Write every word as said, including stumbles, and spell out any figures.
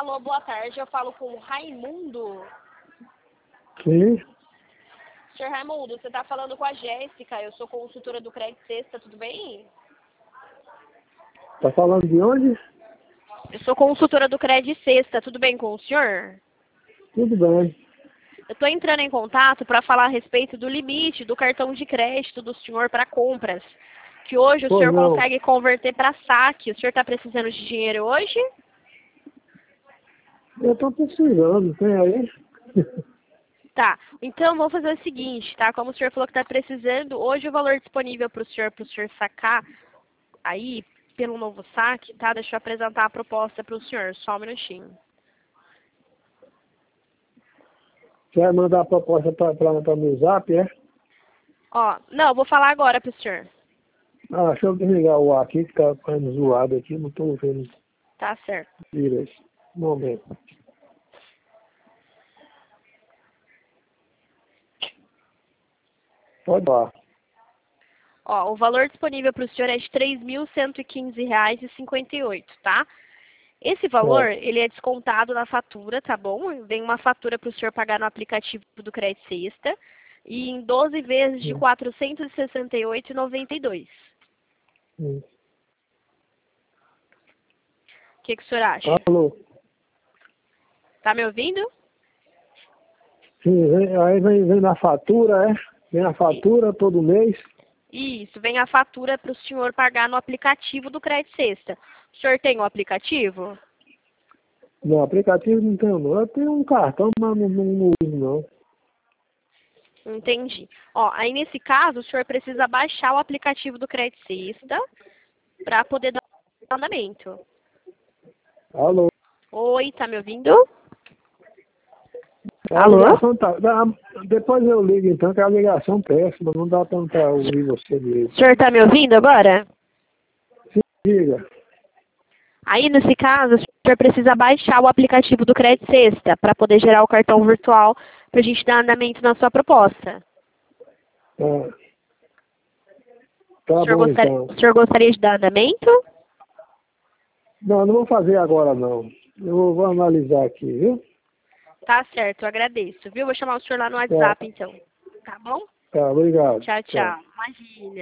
Alô, boa tarde. Eu falo com o Raimundo. Sim. senhor Raimundo, você está falando com a Jéssica. Eu sou consultora do Crédito Sexta, tudo bem? Tá falando de onde? Eu sou consultora do Crédito Sexta, tudo bem com o senhor? Tudo bem. Eu estou entrando em contato para falar a respeito do limite do cartão de crédito do senhor para compras. Que hoje o Pois senhor não. consegue converter para saque. O senhor está precisando de dinheiro hoje? Eu tô precisando, tem aí? Tá, então vamos fazer o seguinte, tá? Como o senhor falou que está precisando, hoje o valor disponível para o senhor, para o senhor sacar aí, pelo novo saque, tá? Deixa eu apresentar a proposta para o senhor, só um minutinho. Você vai mandar a proposta para para meu zap, é? Ó, não, eu vou falar agora para o senhor. Ah, deixa eu desligar o ar aqui, que tá ficando zoado aqui, não tô vendo Tá certo. direito. Um momento. Pode lá. Ó, o valor disponível para o senhor é de três mil cento e quinze reais e cinquenta e oito, tá? Esse valor, Certo. ele é descontado na fatura, tá bom? Vem uma fatura para o senhor pagar no aplicativo do Crédito Sexta e em doze vezes de Hum, quatrocentos e sessenta e oito reais e noventa e dois centavos. hum. O que, que o senhor acha? Alô? Tá me ouvindo? Sim, vem, aí vem, vem na fatura, é? Vem a fatura todo mês. Isso, vem a fatura para o senhor pagar no aplicativo do Crédito Sexta. O senhor tem o aplicativo? No aplicativo não tenho não. Eu tenho um cartão, mas não, não, não uso não. Entendi. Ó, aí nesse caso, o senhor precisa baixar o aplicativo do Crédito Sexta para poder dar andamento. Alô? Oi, tá me ouvindo? A Alô? ligação tá. ah, Depois eu ligo então, que a ligação é péssima, não dá tanto pra ouvir você O direito. senhor tá me ouvindo agora? Sim, diga. Aí, nesse caso, o senhor precisa baixar o aplicativo do Crédito Sexta para poder gerar o cartão virtual para a gente dar andamento na sua proposta. Ah, O tá senhor, bom gostar... então. o senhor gostaria de dar andamento? Não, não vou fazer agora não. Eu vou, vou analisar aqui, viu? Tá certo, eu agradeço, viu? Vou chamar o senhor lá no Tá, WhatsApp, então. Tá bom? tá, obrigado. Tchau, Tchau. tchau. Imagina.